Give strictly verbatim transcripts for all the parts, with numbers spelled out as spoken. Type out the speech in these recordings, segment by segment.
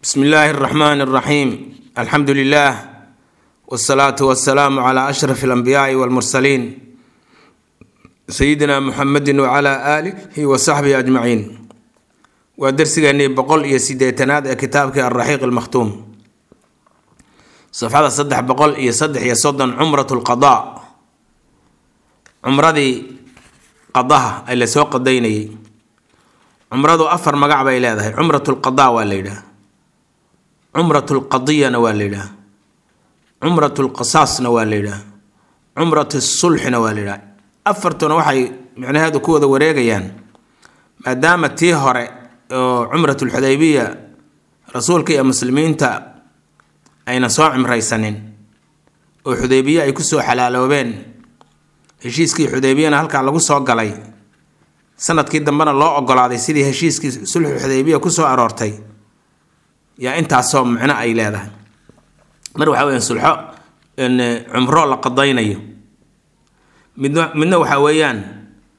بسم الله الرحمن الرحيم. الحمد لله والصلاة والسلام على أشرف الأنبياء والمرسلين سيدنا محمد وعلى آله وصحبه أجمعين. ودرسنا بقول يا سيدي تناد كتابك الرحيق المختوم صفحة صدح بقول يا صدح يا صدن عمرة القضاء عمرة قضاها اللي سوق الديني عمرة أفر مقعبة إلى هذا عمرة القضاء والليلة عمرة القضية نواليلا عمرة القصاص نواليلا عمرة الصلح نواليلا أفرتنا وحي يعني هذا كوذا وريقيان ما دامت تيهر عمرة الحديبية رسولك يا مسلمين تا أين صاعم ريسانين وحديبية يكسوا حلال وبين هشيسكي حديبية هلك على قصة قلي سنة كده من الله أقول هذا سيدي هشيسكي صلح الحديبية كسوا أرارتي يا أنت عصام معنا أي لا ده مروح حوين صلحاء إن عمره لقضينا من منه وحويان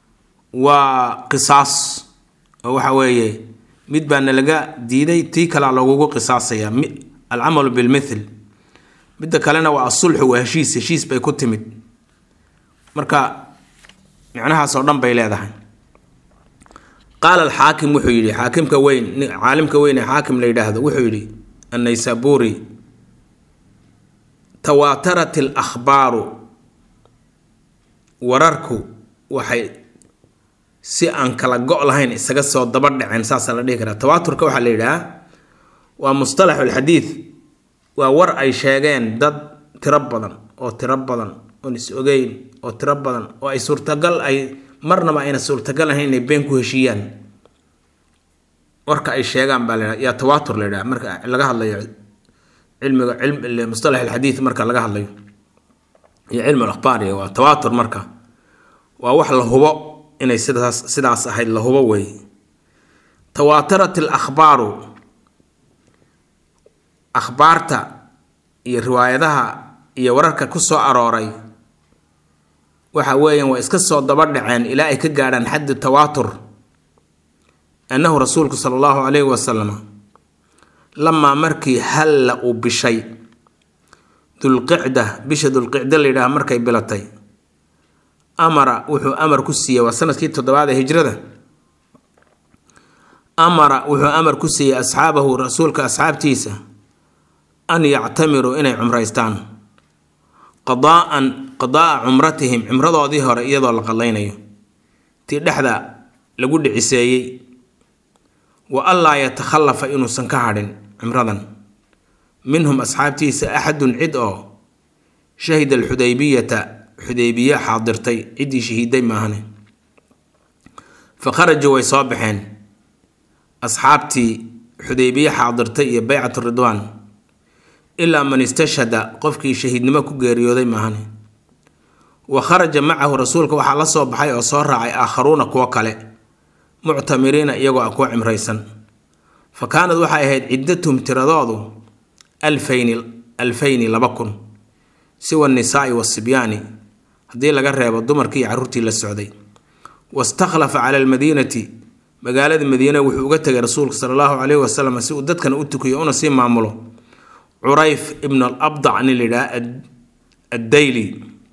وقصاص وحويه مد بأن لقى ديدي تيكل على وجوه قصاصية العمل بالمثل بدك لنا والصلح وهشيس هشيس بيكون تمد مركا معناها صردم بيلاده. قال الحاكم وحيري حاكم كوين عالم كوين حاكم ليدا هذا وحيري النيسابوري تواترت الأخبار ورركو وحي si aan kala go' lahayn isaga soo daba dhaceen saas la dhigi karaa tawaaturka waxa la yiraahdaa waa mustalah alhadith waa war ay sheegeen dad tiro badan oo tiro badan oo is ogeyn oo tiro badan oo ay suurtagal ay marnaba ayna suurtagal ahayn inay been ku heshiyaan warka ay sheegaan baa la ya tawaatur la yiraahdaa marka laga hadlayo cilmiga cilm mustalah alhadith marka laga hadlayo iyo cilm al-akhbaar waa tawaatur marka waa wax la hubo inay sidaas sidaas ahayd la hubo way tawaatarat al-akhbaaru akhbaarta iyo riwaayadaha iyo wararka ku soo arooray waxa weeyaan waa iska soo daba dhaceen ilaa ay ka gaaraan xad tawaatur annahu rasuulku sallallahu alayhi wa sallam lama markii hal u bishay dulqicda bisha dulqicda leeyahay markay bilatay amara wuxuu amar ku siiyay waa sanadkii toddobaad ee hijrada amara wuxuu amar ku siiyay asxaabahu rasuulka asxaabtiisa an yactamiru inay cumraystaan qadaa'an qadaa' cumratihim cumradoodii hore iyadoo la qalaynayo tii dhexda lagu dhiciseeyay wa allaa yatakhallafa inuusan ka hadhin cumradan minhum asxaabtiisa axadun cid oo shahida alxudaybiyata حديبية حاضرتي عدي شهيدي معهن فخرجوا ويصابحين أصحابتي حديبية حاضرتي بيعة الرضوان إلا من استشهد قفكي شهيد نمكو غيريودي معهن وخرج معه رسولك وحال صبحي وصار آخرون كوكالي معتمرين يقو أكو عمريسا فكانت وحي هيد عدتهم تردادو ألفين ألفين لبكن سوى النساء والصبيان هذه لغا ريبو دمركي عرورتي لا سعودي واستخلف على المدينه مقالة المدينه وحو uga tagay rasuulka sallallahu alayhi wasallam si uu dadkan u tukiyo una si maamulo Urayf ibn al-Abda an lida ad-Dayli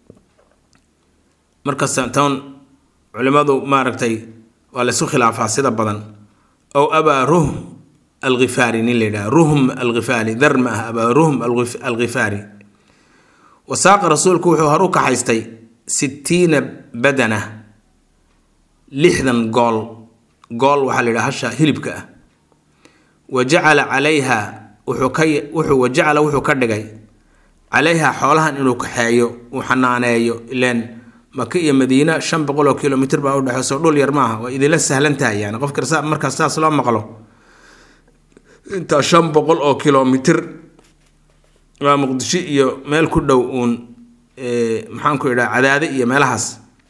marka santan culimadu ma aragtay wala soo khilaafa sida badan aw aba ruh al-Ghifari lida ruhum al-Ghifari darma aba ruhum al-Ghifari وساق رسولك وحو هروك حيستي ستين بدنة لحدا قول قول وحال لهاشا هلبك وجعل عليها وحو كي وحو وجعل وحو كردقاي عليها حولها انو كحايو وحنانايو لان مكية مدينة شن بقولو كيلومتر باود حسو دول يرماها وإذا لسه هلنتها يعني قف كرساء مركز تاس لا مقلو انت شن بقول او كيلومتر waa muqdisho iyo meel ku dhow uun ee maxaan ku yiraahdaa cadaade iyo meelahaas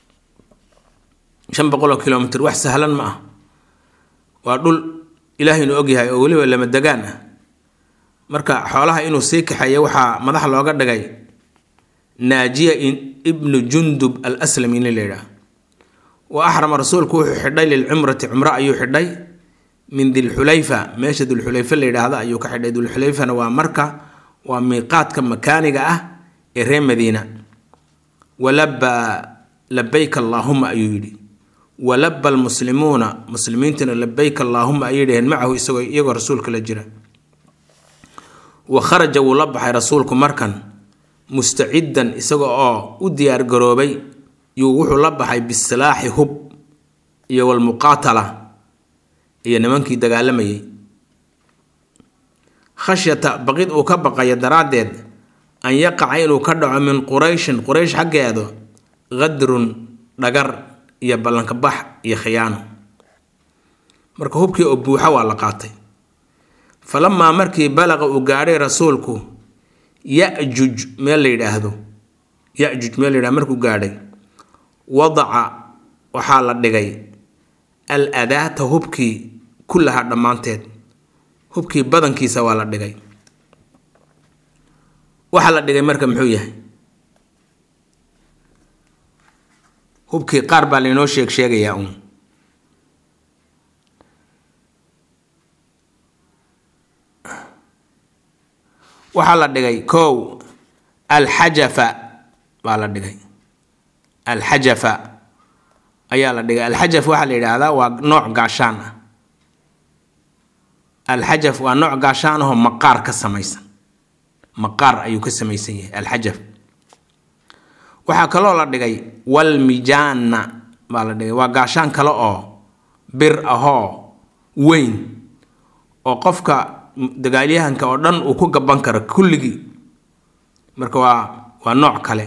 shan boqol kilomitir wax sahlan ma ah waa dhul ilaahay inuu og yahay oo waliba lama dagaan ah marka xoolaha inuu sii kaxeeyo waxa madax looga dhigay naajiya ibn jundub al-aslami leeyahay wa ahrama rasuulku wuxuu xidhay lil umrati umra ayuu xidhay min dilxulayfa meesha dulxulayfa la yidhaahdo ayuu ka xidhay. dulxulayfana waa marka waa miiqaadka makaaniga ah ee reer madiina. walabaa labayka allaahuma ayuu yidhi. walaba almuslimuuna muslimiintuna labayka allaahuma ayay dhaheen macahu isagoo iyagoo rasuulka la jira. wa kharaja wuu la baxay rasuulku markan mustacidan isaga oo u diyaar garoobay yuu wuxuu la baxay bisilaaxi hub iyo walmuqaatala iyo nimankii dagaalamayay. khashyata baqid uu ka baqaya daraaddeed an yaqaca inuu ka dhaco min qurayshin quraysh xaggeedo qadrun dhagar iyo ballanka bax iyo khiyaano. marka hubkii oo buuxa waa la qaatay. falamaa markii balaqa uu gaadhay rasuulku yajuj meel la yidhaahdo yajuj meel la yidhahdo markuu gaadhay wadaca waxaa la dhigay al adaata hubkii kullaha dhammaanteed. hubkii badankiisa waa la dhigay. waxaa la dhigay marka muxuu yahay? hubkii qaar baa laynoo sheeg sheegayaa uun. waxaa la dhigay kow alxajafa baa la dhigay. alxajafa ayaa la dhigay. alxajaf waxaa la yidhaahdaa waa nooc gaashaan ah. alxajaf waa nooc gaashaan ahoo maqaar ka samaysan. maqaar ayuu ka samaysan yahay alxajaf. waxaa kaloo la dhigay walmijaana baa la dhigay. waa gaashaan kale oo bir ahoo weyn oo qofka dagaalyahanka oo dhan uu ku gaban karo kulligii. marka waa waa nooc kale.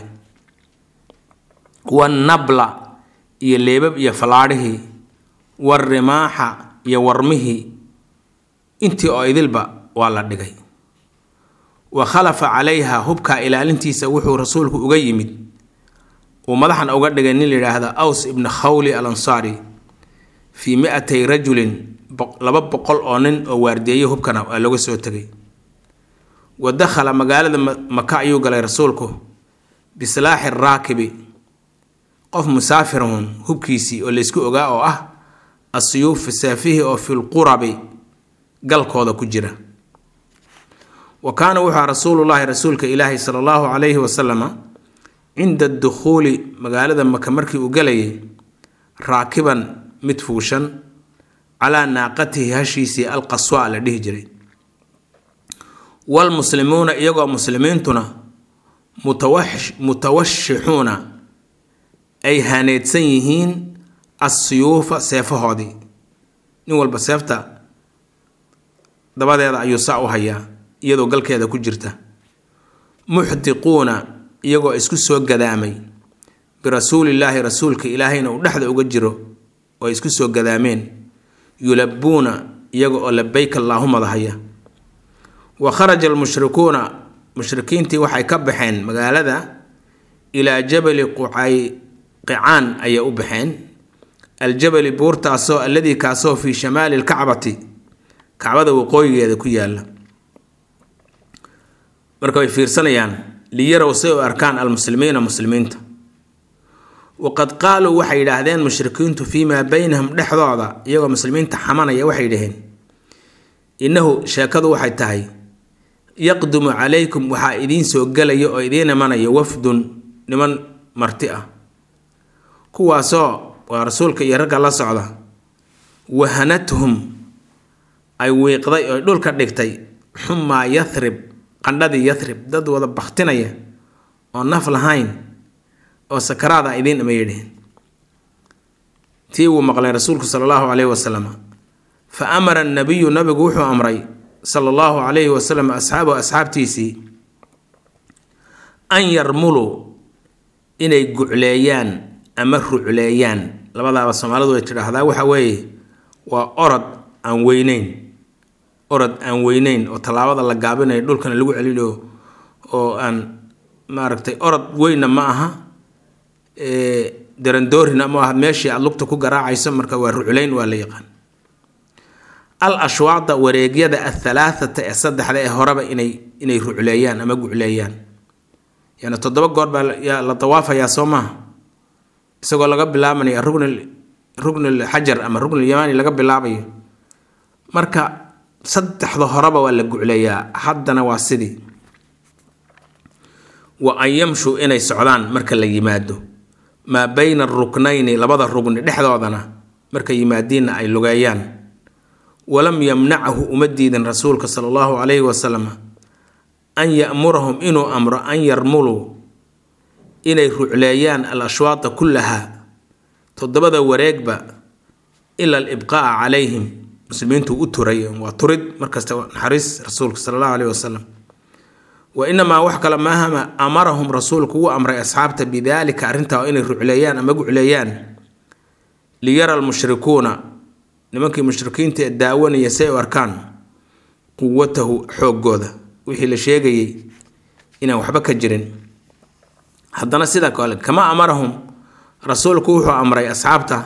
wanabla iyo leebab iyo falaadhihii warimaaxa iyo warmihii intii oo idilba waa la dhigay. wa khalafa calayha hubka ilaalintiisa wuxuu rasuulku uga yimid uu madaxan uga dhigay nin la yidhaahda aws ibn khawli al ansaari fii mi-atay rajulin laba boqol oo nin oo waardeeyay hubkana waa looga soo tegay. wa dakhala magaalada maka ayuu galay rasuulku bisilaaxi raakibi qof musaafirun hubkiisii oo laysku ogaa oo ah asiyuuf saafihi oo filqurabi galkooda ku jira. wa kaana wuxuu rasuulullaahi rasuulka ilaahi sala allahu calayhi wasalama cinda dukhuuli magaalada maka markii uu galayay raakiban mid fuushan calaa naaqatihi hashiisii alqaswa la dhihi jiray. walmuslimuuna iyagoo muslimiintuna mutawashixuuna ay haneedsan yihiin assiyuufa seefahoodii. nin walba seefta dabadeeda ayuu saa u hayaa iyadoo galkeeda ku jirta. muxdiquuna iyagoo isku soo gadaamay birasuulillaahi rasuulka ilaahayna uu dhexda uga jiro oo isku soo gadaameen. yulabuuna iyaga oo labayka allaahuma dahaya. wa kharaja almushrikuuna mushrikiintii waxay ka baxeen magaalada ilaa jabali qucay qicaan ayay u baxeen. aljabali buurtaasoo alladii kaasoo fii shamaali lkacbati kacbada waqooyigeeda ku yaala. marka way fiirsanayaan liyarow say u arkaan almuslimiina muslimiinta. waqad qaaluu waxay yidhaahdeen mushrikiintu fii maa baynahum dhexdooda iyagoo muslimiinta xamanaya waxay dhaheen innahu sheekadu waxay tahay yaqdumu calaykum waxaa idiin soo gelaya oo idiin imanaya wafdun niman marti ah kuwaasoo waa rasuulka iyo ragga la socda. wahanathum ay wiiqday oo dhulka dhigtay xumaa yathrib qandhadii yathrib dad wada baktinaya oo naf lahayn oo sakaraada idiin ama yidhaheen. tii wuu maqlay rasuulku sala allahu calayhi wasalam. fa amara annabiyu nabigu wuxuu amray sala allahu calayhi wasalam asxaabahu asxaabtiisii an yarmuluu inay gucleeyaan ama rucleeyaan. labadaaba soomaalidu way tidhaahdaa. waxa weeye waa orod aan weyneyn orod aan weyneyn oo tallaabada la gaabinayo dhulkana lagu celinayo oo aan maaragtay orod weyna ma aha darandoorina ma aha meeshii aad lugta ku garaacayso. marka waa rucleyn waa la yaqaan. al ashwaada wareegyada athalaathata ee saddexda ee horeba inay inay rucleeyaan ama gucleeyaan. yani toddoba goor baa la dawaafayaa soo maaha isagoo laga bilaabanaya rugn rugn alxajar ama rugn alyamani laga bilaabayo marka saddexda horeba waa la gucleeyaa haddana waa sidii wa an yamshuu inay socdaan marka la yimaado maa bayna aruknayni labada rugni dhexdoodana marka yimaadiinna ay lugeeyaan walam yamnacahu uma diidin rasuulka sala allahu calayhi wasalam an ya'murahum inuu amro an yarmuluu inay rucleeyaan al ashwaata kullaha toddobada wareegba ila alibqaa'a calayhim muslimiintu u turay waa turid markasta naxariis rasuulka sala allahu calayhi wasalam wa inamaa wax kale maahama amarahum rasuulku wuu amray asxaabta bidaalika arrintaa inay rucleeyaan ama gucleeyaan liyara almushrikuuna nimankii mushrikiinta ee daawanaya say u arkaan quwatahu xooggooda wixii la sheegayay inaan waxba ka jirin haddana sida kale kama amarahum rasuulku wuxuu amray asxaabta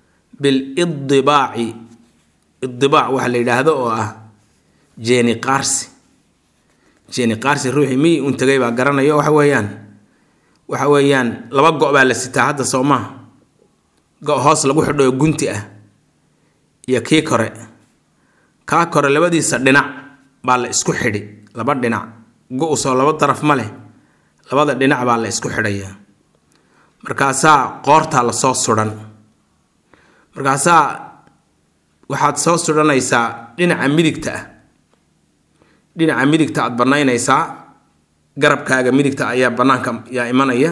bilidibaaci idibaac waxa la yidhaahdo oo ah jeeni qaarsi jeeni qaarsi ruuxii mii un tagay baa garanayo waxa weeyaan waxa weeyaan laba go' baa la sitaa hadda soo maaha go' hoos lagu xidho oo gunti ah iyo kii kore kaa kore labadiisa dhinac baa la isku xidhi laba dhinac go' soo laba daraf ma leh labada dhinac baa la isku xidhayaa markaasaa qoortaa la soo sudan markaasaa waxaad soo sudhanaysaa dhinaca midigta ah dhinaca midigta aad bannaynaysaa garabkaaga midigta ayaa bannaanka yaa imanaya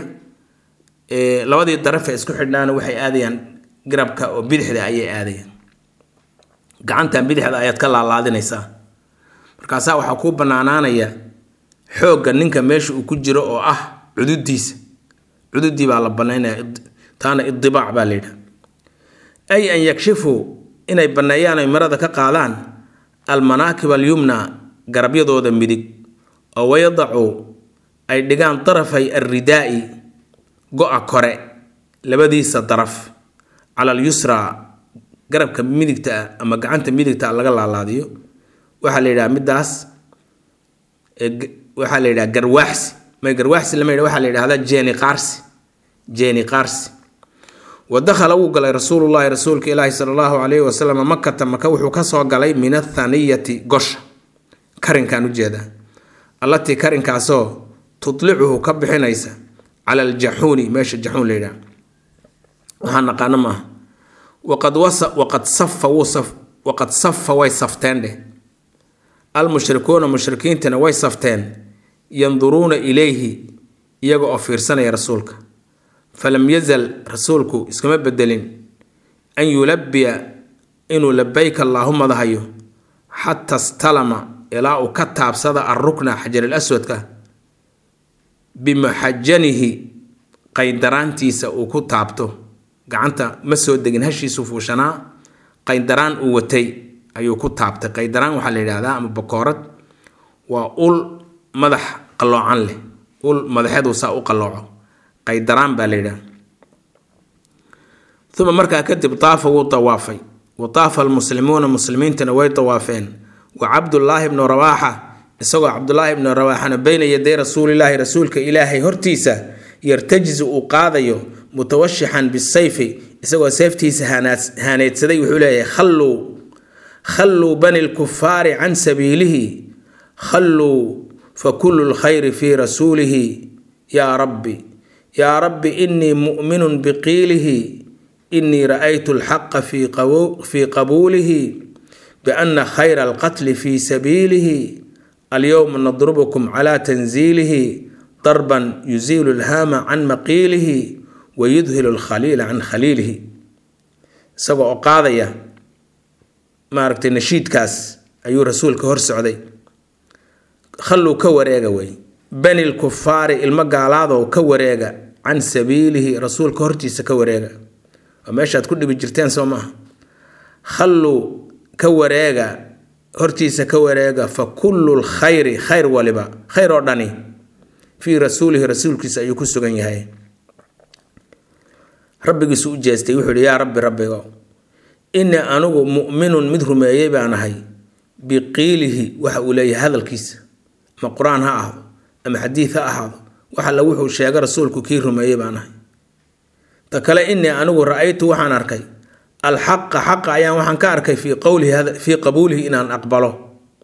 ee labadii daraf ee isku xidhnaana waxay aadayaan garabka oo bidixda ayay aadayaan gacantan bidixda ayaad ka laalaadinaysaa markaasaa waxaa kuu bannaanaanaya xoogga ninka meesha uu ku jiro oo ah cududiisa cududii baa la bannaynaya taana idibaac baa la yidhaha ay an yakshifuu inay banneeyaan ay marada ka qaadaan almanaakib alyumna garabyadooda midig oo wayadacuu ay dhigaan darafay alridaa'i go-a kore labadiisa daraf cala alyusra garabka midigta ah ama gacanta midigta ah laga laalaadiyo waxaa la yidhaha middaas waxaa la yidhaha garwaaxsi may garwaaxsi lama yidhaha waxaa la yidhahdaa jeeni qaarsi jeeni qaarsi wadakhala wuu galay rasuulullaahi rasuulka ilaahi sala allahu calayhi wasalam makata maka wuxuu ka soo galay min athaniyati gosha karinkaan ujeedaa allatii karinkaasoo tutlicuhu ka bixinaysa cala aljaxuuni meesha jaxuun la yidhaha waxaa naqaano maaha waqad wasa waqad safa wuu saf waqad safa way safteen dheh almushrikuuna mushrikiintana way safteen yanduruuna ilayhi iyaga oo fiirsanaya rasuulka falam yazal rasuulku iskama bedelin an yulabbiya inuu labayka allaahuma dahayo xataa stalama ilaa uu ka taabsada arrukna xajar alaswadka bimuxajanihi qaydaraantiisa uu ku taabto gacanta ma soo degin hashiisu fuushanaa qaydaraan uu watay ayuu ku taabtay qaydaraan waxaa la yidhaahdaa ama bakoorad waa ul madax qalloocan leh ul madaxeedu saa u qallooco qaydaraan baa la yidhaha uma markaa kadib taafa wuu tawaafay wa taafa almuslimuuna muslimiintana way tawaafeen wa cabdullaahi bnu rawaaxa isagoo cabdullaahi bnu rawaaxana bayna yaday rasuulilaahi rasuulka ilaahay hortiisa yartajisu uu qaadayo mutawashixan bisayfi isagoo seeftiisa haaneedsaday wuxuu leeyahay khalluu khalluu bani lkufaari can sabiilihi khalluu fakulu lkhayri fii rasuulihi yaa rabbi yaa rabbi inii mu'minun biqiilihi inii ra'aytu alxaqa fii qabuulihi biana khayra alqatli fii sabiilihi alyowma nadrubukum calaa tanziilihi darban yuziilu lhaama can maqiilihi wayudhilu alkhaliila can khaliilihi isagoo oo qaadaya maaragtay nashiidkaas ayuu rasuulka hor socday khalluu ka wareega wey bani lkufaari ilmo gaalaadoo ka wareega can sabiilihi rasuulka hortiisa ka wareega waa meeshaad ku dhibi jirteen soo maaha khalluu ka wareega hortiisa ka wareega fa kullu lkhayri khayr waliba khayr oo dhani fii rasuulihi rasuulkiisa ayuu ku sugan yahay rabbigiisu u jeestay wuxuu yihi yaa rabbi rabbigo inii anigu mu'minun mid rumeeyey baan ahay biqiilihi waxa uu leeyahay hadalkiisa ama qur-aan ha ahdo ama xadiid ha ahaado wax alla wuxuu sheegay rasuulku kii rumeeyey baan ahay ta kale inii anigu ra-aytu waxaan arkay alxaqa xaqa ayaan waxaan ka arkay fii qowlihi hada fii qabuulihi inaan aqbalo.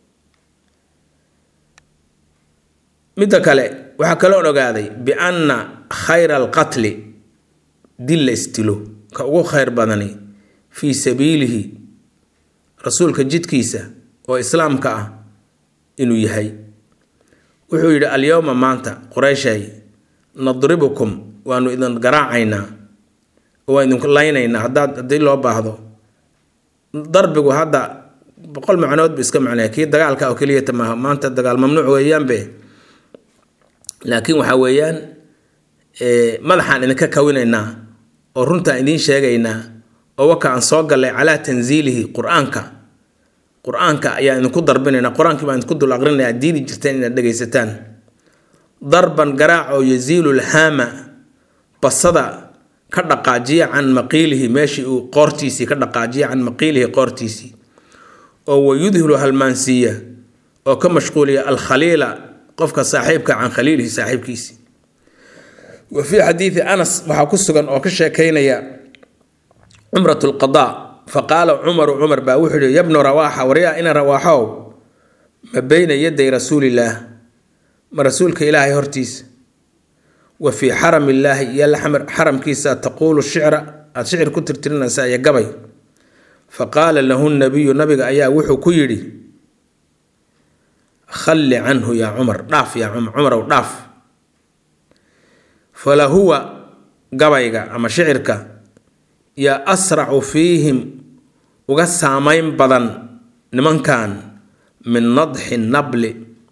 midda kale waxaa kaloon ogaaday bianna khayra alqatli dil la istilo ka ugu khayr badani fii sabiilihi rasuulka jidkiisa oo islaamka ah inuu yahay. wuxuu yidhi alyowma maanta qurayshay nadribukum waanu idin garaacaynaa waa idinku laynaynaa haddaad haddii loo baahdo. darbigu hadda boqol macnood bu iska macnaya kii dagaalka oo keliyata maaha, maanta dagaal mamnuuc weeyaanbe, laakiin waxaa weeyaan madaxaan idinka kawinaynaa oo runtaan idiin sheegaynaa oo waka aan soo gallay calaa tanziilihi qur-aanka qur-aanka ayaa idinku darbinaynaa, qur-aankii baan idinku dul aqrinayaa diidi jirteen inaad dhegaysataan. darban garaac oo yaziilu lhaama basada ka dhaqaajiya can maqiilihi meeshii uu qoortiisii ka dhaqaajiya can maqiilihi qoortiisii, oo wayudhilu halmaansiiya oo ka mashquuliya alkhaliila qofka saaxiibka can khaliilihi saaxiibkiisii. wa fii xadiidi anas waxaa ku sugan oo ka sheekaynaya cumrat lqadaa faqaala cumaru cumar baa wuxuu yihi yabnu rawaaxa waryaa ina rawaaxow ma beyna yaday rasuulillaah ma rasuulka ilaahay hortiisa wa fii xarami illaahi iyo xaramkiisa taquulu shicra aada shicir ku tirtirinaysaa iyo gabay. faqaala lahu nabiyu nabiga ayaa wuxuu ku yidhi khalli canhu yaa cumar dhaaf yaa cumarow dhaaf. falahuwa gabayga ama shicirka yaa asracu fiihim uga saamayn badan nimankan min nadxi nabli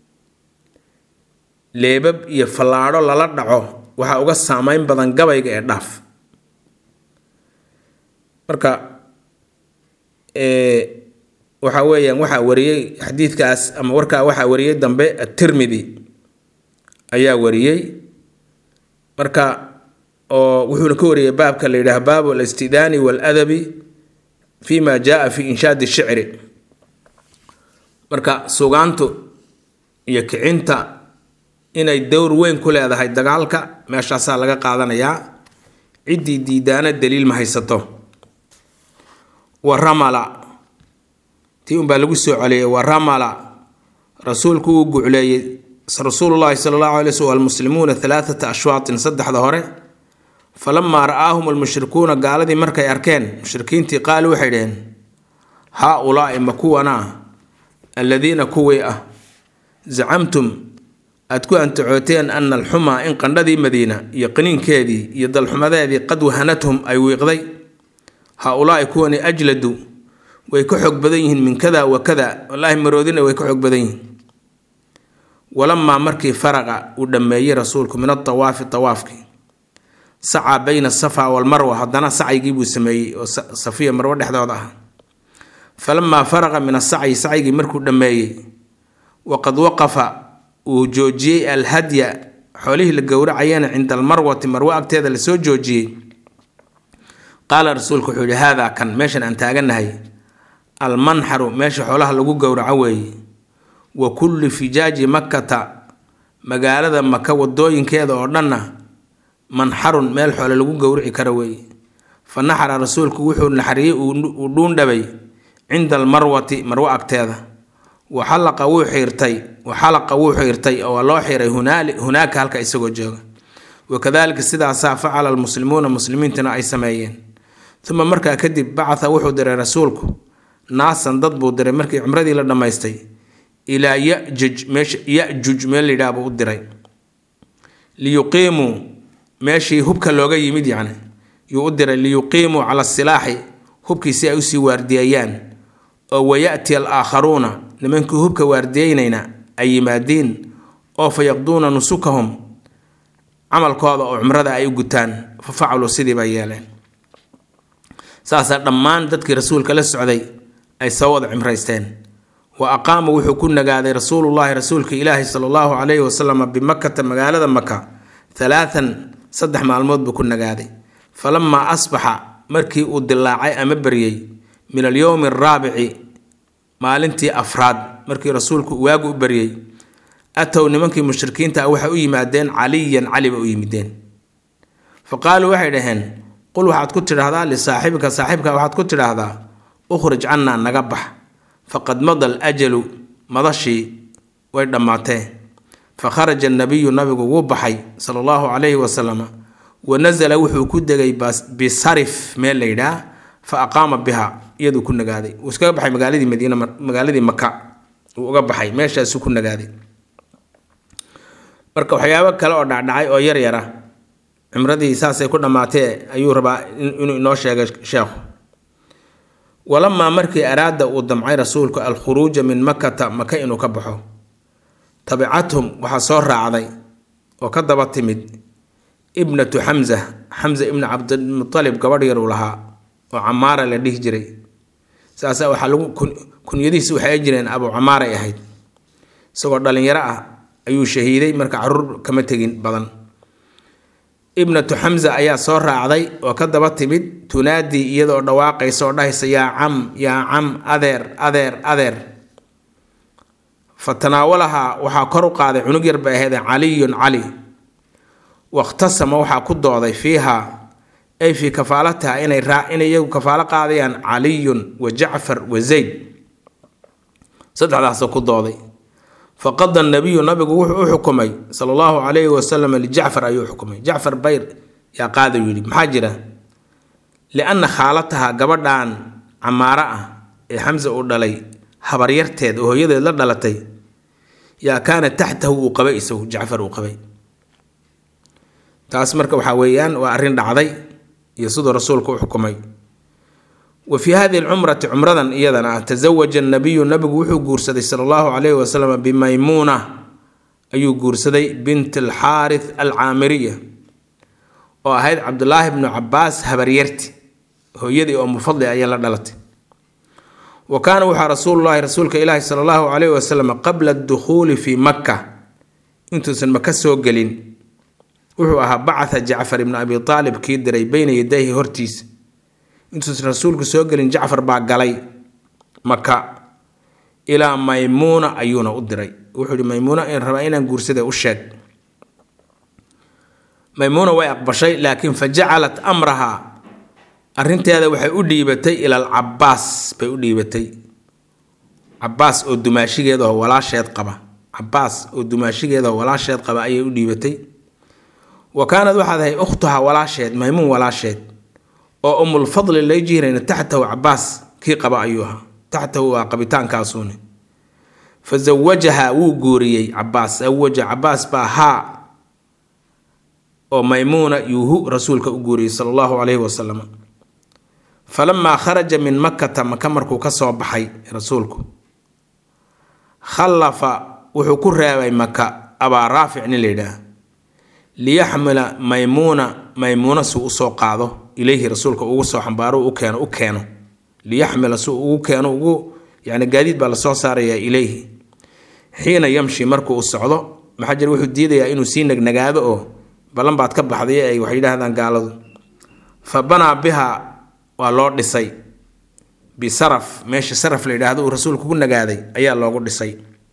leebab iyo fallaadho lala dhaco waxaa uga saamayn badan gabayga ee dhaaf. marka waxaa weeyaan waxaa wariyey xadiidkaas ama warkaa waxaa wariyey dambe atirmidi ayaa wariyey, marka oo wuxuuna ka wariyey baabka la yidhaah baabu alistidaani waladabi fi ma jaa fi inshaadi shicri. marka sugaantu iyo kicinta inay dowr weyn ku leedahay dagaalka meeshaasaa laga qaadanayaa, ciddii diidaana daliil ma haysato. wa ramala tii unbaa lagu soo celiyey. wa ramala rasuulku uu gucleeyey rasuulullaahi sala allahu alay slm almuslimuuna halaathata ashwaatin saddexda hore. falamaa ra'aahum almushrikuuna gaaladii markay arkeen mushrikiintii qaalu waxay dhaheen haa ulaa'i ma kuwanaa alladiina kuwii ah zacamtum aad ku antacooteen ana alxumaa in qandhadii madiina iyo qaniinkeedii iyo dalxumadeedii qad wahanathum ay wiiqday. haa ulaa'i kuwani ajladu way ka xoog badan yihiin min kada wa kada, wallaahi maroodina way ka xoog badan yihiin. walamaa markii faraqa uu dhammeeyey rasuulku min atawaafi tawaafkii sacaa bayna asafa walmarwa haddana sacaygii buu sameeyey oo safiya marwo dhexdooda ah. falamaa faraqa min asacyi sacyigii markuu dhammeeyey waqad waqafa uu joojiyey alhadya xoolihii la gowracayana cinda almarwati marwo agteeda lasoo joojiyey. qaala rasuulku wuxuu yihi haadaa kan meeshan aan taaganahay almanxaru meesha xoolaha lagu gowraco weeye. wa kulli fijaaji makkata magaalada maka wadooyinkeeda oo dhanna manxarun meel xoole lagu gowrici kara weeye. fa naxara rasuulku wuxuu naxariyey uu dhuundhabay cinda almarwati marwo agteeda. wa xalaqa wuu xiirtay wa xalaqa wuu xiirtay oo loo xiray hunaaka halka isagoo jooga. wakadalika sidaasaa facala almuslimuuna muslimiintana ay sameeyeen. uma markaa kadib bacatha wuxuu diray rasuulku naasan dad buu diray markii cumradii la dhammaystay ilaa yajuj meesha yajuj meel layidhaha buu u diray liyuqiimuu meeshii hubka looga yimid yacni yuu u diray liyuqiimuu cala silaaxi hubkii si ay usii waardiyeeyaan oo waya'ti alaakharuuna nimankii hubka waardiyeynayna ay yimaadiin oo fa yaqduuna nusukahum camalkooda oo cumrada ay u gutaan. fa facaluu sidii bay yeeleen. saasaa dhammaan dadkii rasuulka la socday ay soo wada cimraysteen. wa aqaama wuxuu ku nagaaday rasuulullaahi rasuulka ilaahi sala allahu calayhi wasalam bimakkata magaalada maka halaathan saddex maalmood buu ku nagaaday. falamaa asbaxa markii uu dilaacay ama baryey min alyowmi araabici maalintii afraad markii rasuulku waagu u baryey atow nimankii mushrikiinta ah waxay u yimaadeen caliyan cali ba u yimideen. fa qaaluu waxay dhaheen qul waxaad ku tidhaahdaa lisaaxibika saaxibka waxaad ku tidhaahdaa ukhrij cannaa naga bax faqad mada alajalu madashii way dhammaatee fakharaja annabiyu nabigu wuu baxay sala allahu calayhi wasalama wanazala wuxuu ku degay bisarif meel la yidhaah fa aqaama biha iyaduu ku nagaaday wuu iskaga baxay magaaladii madiina magaaladii maka wuu uga baxay meeshaasuu ku nagaaday marka waxyaabo kale oo dhacdhacay oo yar yara cimradii saasay ku dhammaatee ayuu rabaa inuu inoo sheegay sheekhu walamaa markii araada uu damcay rasuulku alkhuruuja min makata maka inuu ka baxo tabicathum waxaa soo raacday oo ka daba timid ibnatu xamza xamza ibna cabdilmutalib gabadh yar uu lahaa oo camaara la dhihi jiray saasa waxaa lagu kunyadiisi waxay jireen abu camaaray ahayd isagoo dhalinyaro ah ayuu shahiiday marka caruur kama tegin badan ibnatu xamza ayaa soo raacday oo ka daba timid tunaadii iyadoo dhawaaqaysa oo dhahaysa yaa cam yaa cam adeer adeer adeer fatanaawalahaa waxaa kor u qaaday cunug yar bay ahayd caliyun cali wakhtasama waxaa ku dooday fiiha ay fii kafaalataha inay raa inay iyagu kafaalo qaadayaan caliyun wa jacfar wa zayd saddexdaasoo ku dooday faqada nabiyu nabigu wuxuu u xukumay sala allahu calayhi wasalam lijacfar ayuu xukumay jacfar bayr yaa qaada yidhi maxaa jira lianna khaalataha gabadhan camaaro ah ee xamsa uu dhalay habaryarteed oo hooyadeed la dhalatay yaa kaana taxtahu uu qabay isagu jacfar uu qabay taas marka waxaa weeyaan waa arrin dhacday iyo siduu rasuulku u xukumay wa fii hadihi alcumrati cumradan iyadana tasawaja annabiyu nabigu wuxuu guursaday sala allahu calayhi wasalam bimaymuuna ayuu guursaday bint alxaarith alcaamiriya oo ahayd cabdulaahi bnu cabaas habaryarti hooyadii oo mufadli ayaa la dhalatay wa kaana waxaa rasuulullahi rasuulka ilaahi sala allahu calayhi wasalam qabla adukhuuli fii makka intuusan maka soo gelin wuxuu ahaa bacatha jacfar ibnu abi aalib kii diray beyna yadayhi hortiisa intuusan rasuulku soo gelin jacfar baa galay maka ilaa maymuuna ayuuna u diray wuxuu yihi maymuuna in rabaa inaan guursada u sheeg maymuuna way aqbashay laakiin fa jacalat amraha arrinteeda waxay u dhiibatay ila alcabaas bay u dhiibatay cabaas oo dumaashigeeda oo walaasheed qaba cabaas oo dumaashigeeda oo walaasheed qaba ayay u dhiibatay wa kaanad waxaad ahay ukhtuha walaasheed maymuun walaasheed oo umulfadli lay jiirayna taxtahu cabaas kii qaba ayuu ahaa taxtahu waa qabitaankaasuuni fa zawajaha wuu guuriyey cabaas zawaja cabaas baa haa oo maymuuna yuuhu rasuulka u guuriyey sala allahu calayhi wasalam falamaa kharaja min makata maka markuu ka soo baxay rasuulku khallafa wuxuu ku reebay maka abaa raafic nin la yidhaah liyaxmila maymuuna maymuuna si usoo qaado ilayhi rasuulka ugu soo xambaaro u keeno u keeno liyaxmila si ugu keeno ugu yani gaadiid baa lasoo saarayaa ilayhi xiina yamshi markuu u socdo maxaa jira wuxuu diidayaa inuu sii nagnagaado oo ballan baad ka baxday ay waxay yidhaahdaan gaaladu fa banaa biha waa loo dhisay bisaraf meesha saraf la yidhaahdo uu rasuulku ku nagaaday ayaa loogu dhisay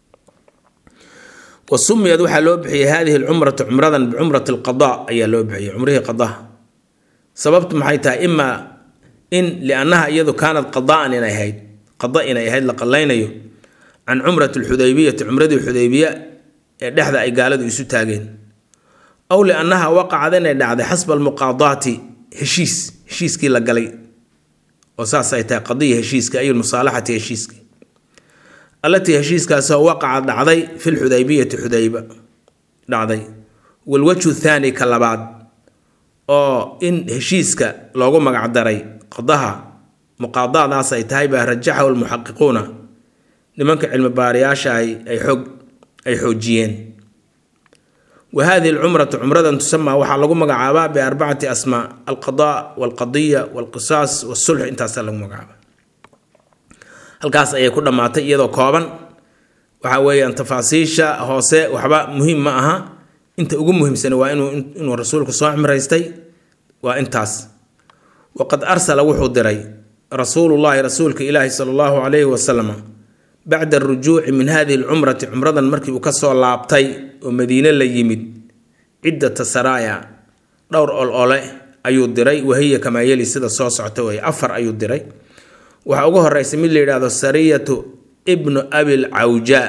wa sumiyad waxaa loo bixiyey hadihi alcumratu cumradan bicumrati alqadaa ayaa loo bixiyey cumrihii qadaa sababtu maxay tahay imaa in liannaha iyadu kaanad qadaan inay ahayd qada inay ahayd la qallaynayo can cumrati alxudaybiyati cumradii xudaybiya ee dhexda ay gaaladu isu taageen aw liannaha waqacad inay dhacday xasba almuqaadaati heshiis heshiiskii la galay oo saas ay tahay qadiya heshiiska ay musaalaxati heshiiska allatii heshiiskaasoo waqacad dhacday fi lxudaybiyati xudayba dhacday walwajhu thaani ka labaad oo in heshiiska loogu magacdaray qadaha muqaadaadaas ay tahay baa rajaxahu almuxaqiquuna nimanka cilmi baariyaasha ay xoog ay xoojiyeen wa hadihi alcumratu cumradan tusamaa waxaa lagu magacaabaa biarbacati asmaa alqadaa walqadiya walqisaas wasulx intaasaa lagu magacaabaa halkaas ayay ku dhammaatay iyadoo kooban waxa weeyaan tafaasiisha hoose waxba muhiim ma aha inta ugu muhiimsan waa inuu inuu rasuulku soo cimraystay waa intaas waqad arsala wuxuu diray rasuulullaahi rasuulka ilaahi sala allahu calayhi wasalam bacda arujuuci min hadihi alcumrati cumradan markii uu ka soo laabtay oo madiine la yimid ciddata saraaya dhowr ol ole ayuu diray wahiya kamaa yeli sida soo socota way afar ayuu diray waxa ugu horeysay mid la yiraahdo sariyatu ibnu abil cawja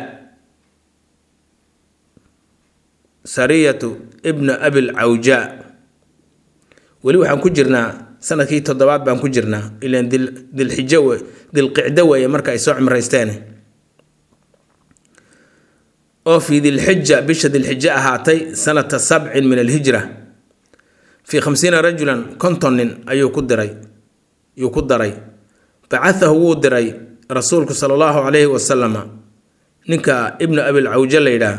sariyatu ibnu abil cawja wali waxaan ku jirnaa sanadkii toddobaad baan ku jirnaa ilaan dil dil xijja way dil qicda way marka ay soo cimraysteen oo fi dil xijja bisha dil xijja ahaatay sanata sab'in min al hijra fi khamsiina rajulan kontonin ayuu ku diray ayuu ku daray bacathahu wuu diray rasuulku sallallahu alayhi wa sallama ninka ibnu abil cawja layidhaa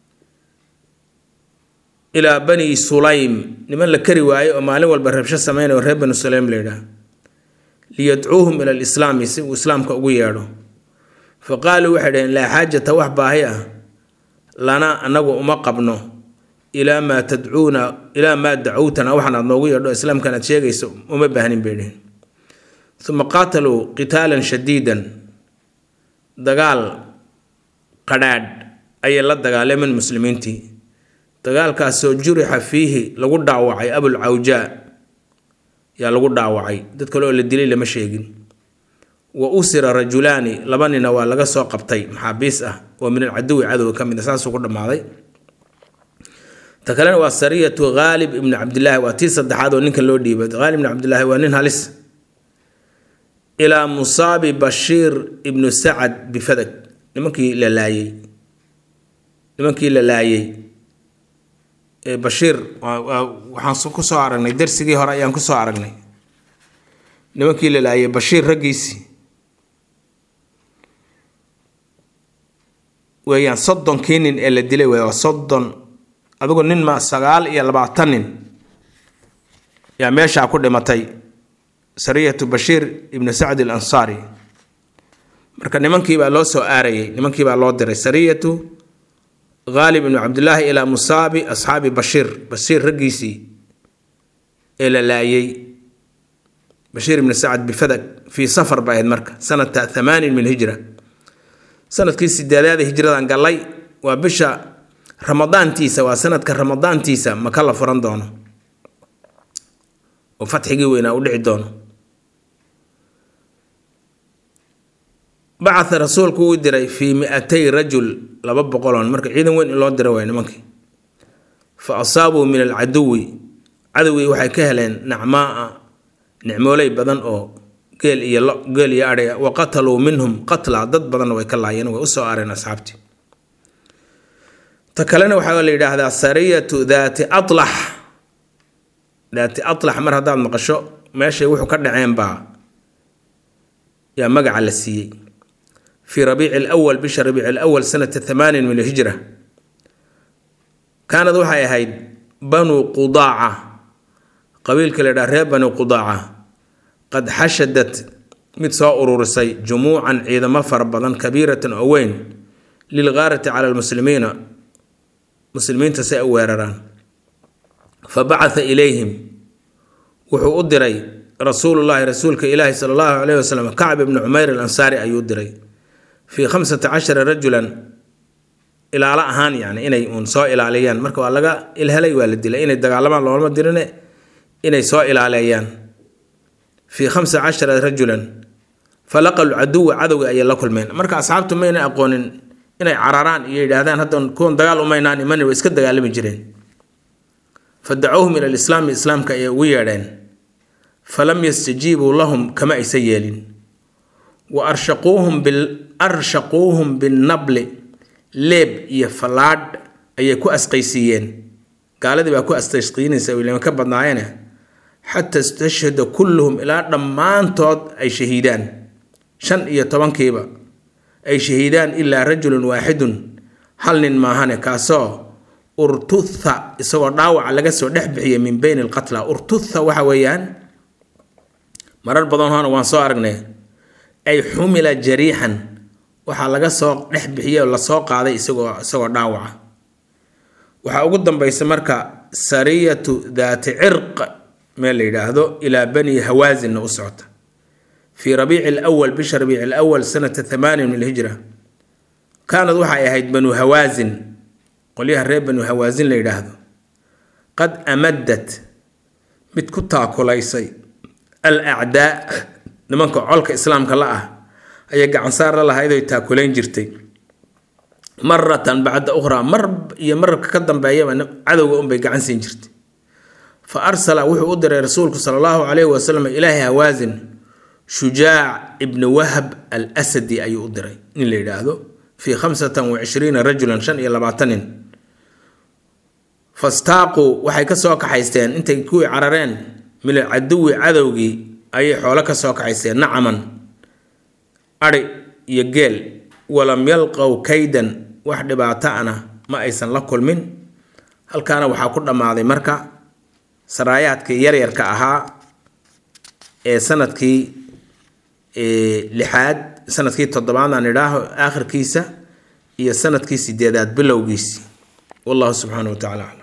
ilaa bani sulaym niman la kari waaye oo maalin walba rabsho sameynay reer bani sulaym layidhaa liyadcuuhum ila alislaami si uu islaamka ugu yeedho faqaaluu waxay dhaheen laa xaajata wax baahi ah lana anagu uma qabno ilaa maa tadcuuna ilaa maa dacowtana waxaan aad noogu yeedho islaamkan aad sheegayso uma baahnin bay dhaheen uma qaataluu qitaalan shadiidan dagaal qadhaadh ayay la dagaalameen muslimiintii dagaalkaasoo jurixa fiihi lagu dhaawacay abul cawja yaa lagu dhaawacay dad kale oo la dilay lama sheegin wa usira rajulaani laba nina waa laga soo qabtay maxaabiis ah oo min alcaduwi cadowga ka mid ah saasuu ku dhammaaday ta kalena waa sariyatu Ghalib ibn Abdullah waa tii saddexaad oo ninkan loo dhiibay Ghalib ibn Abdullah waa nin halis ilaa musaabi Bashir ibn Sa'ad bifadak nimankii la laayay nimankii la laayay ee Bashir waxaan ku soo aragnay darsigii hore ayaan ku soo aragnay nimankii la laayay Bashir ragiisi weeyaan soddon keenin ee la dilay waa soddon adigu nin ma sagaal iyo labaatan nin yaa meesha ku dhimatay sariyatu Bashir ibn Sa'd al-Ansari marka nimankii baa loo soo aarayay nimankii baa loo diray sariyatu Ghalib ibn Abdullah ila musaabi asxaabi Bashir Bashir ragiisi ee la laayay Bashir ibn Sa'd bifadak fi safar bayd marka sanata ثمانين min hijra sanadkii sideedaad hijradan galay waa bisha ramadaantiisa waa sanadka ramadaantiisa ma kala furan doono oo fatxigii weynaa u dhici doono bacatha rasuulku uu diray fi mi'atay rajul laba boqolon marka ciidan weyn loo diray way nimankii fa asaabu min al-aduwi aduwi waxay ka heleen nacmaa nicmoolay badan oo geel iyo geel iyo ariga wa qatalu minhum qatla dad badan way ka laayeen way u soo aareen asxaabti ta kalena waxa la yiraahdaa sariyatu dhaati atlah dhaati atlah mar hadaad maqasho meesha wuxuu ka dhaceen baa ya magaca la siiyay في ربيع الأول بشهر ربيع الأول سنة ثمانين من الهجرة كانت وحي هيد بنو قضاعة قبيل كلا رهيب بنو قضاعة قد حشدت متساؤر رسي جموعا إذا ما فربضا كبيرة أوين للغارة على المسلمين مسلمين تساءوا ويرران فبعث إليهم وحو أدري رسول الله رسولك إلهي صلى الله عليه وسلم كعب بن عمير الأنصاري أي أدري في خمسة عشر رجلا إلى على أهان يعني إني أنصاء إلى عليان مركوا لقى الهلي والد لا إني دجالما الله ما درنا إني صاء إلى عليان في خمسة عشر رجلا فلقى العدو عدو أي الله كل من مركا أصحابته مين أقون إني عراران يجادان حتى كون دجال ومينان من ويسكت دجال مجرين فدعوهم إلى الإسلام الإسلام كويرين فلم يستجيبوا لهم كما يسيلين وأرشقوهم بال أرشقوهم بالنبل لب يفلاد أي كو أسقيسيين قال ذي بقى كو أسقيسيين يسوي لما كبرنا عينه حتى استشهد كلهم إلى ضمان تود أي شهيدان شن يطبان كيبا أي شهيدان إلا رجل واحد هل ما هن كاسو أرتث سوى داوع على جسر نحبه من بين القتلى أرتث وحويان مرر بدون هان وانصارنا أي حمل جريحا waxaa laga soo dhex bixiyay la soo qaaday isagoo isagoo dhaawaca waxa ugu dambeysay marka sariyatu dhaati irq meel la yiraahdo ila bani hawazin u socota fi rabi' al-awwal bish rabi' al-awwal sanata ثمانين min al-hijra kaanad waxay ahayd banu hawazin qoliyaha reer banu hawazin la yiraahdo qad amaddat mid ku taakulaysay al a'daa nimanka colka islaamka la ah ay gacan saar la lahayd ay taakulayn jirtay maratan ba'da ukhra mar iyo marka ka dambeeyaba cadowga um bay gacan siin jirtay fa arsala wuxuu u diray rasuulku sallallahu alayhi wasallam ilaahi hawazin shujaa ibn wahab al-asadi ayuu u diray in la yiraahdo fi khamsatan wa ishriina rajulan shan iyo labaatan fastaaqu waxay ka soo kaxaysteen intay ku carareen mil caduwi cadowgi ay xoolo ka soo kaxaysteen nacaman ari iyo geel walam yalqaw kaydan wax dhibaato ana ma aysan la kulmin halkaana waxa ku dhamaaday marka saraayaadkii yar yarka ahaa ee sanadkii ee lixaad sanadkii toddobaad aan idhaaho aakhirkiisa iyo sanadkii sideedaad bilowgiisa wallahu subhanahu wa ta'ala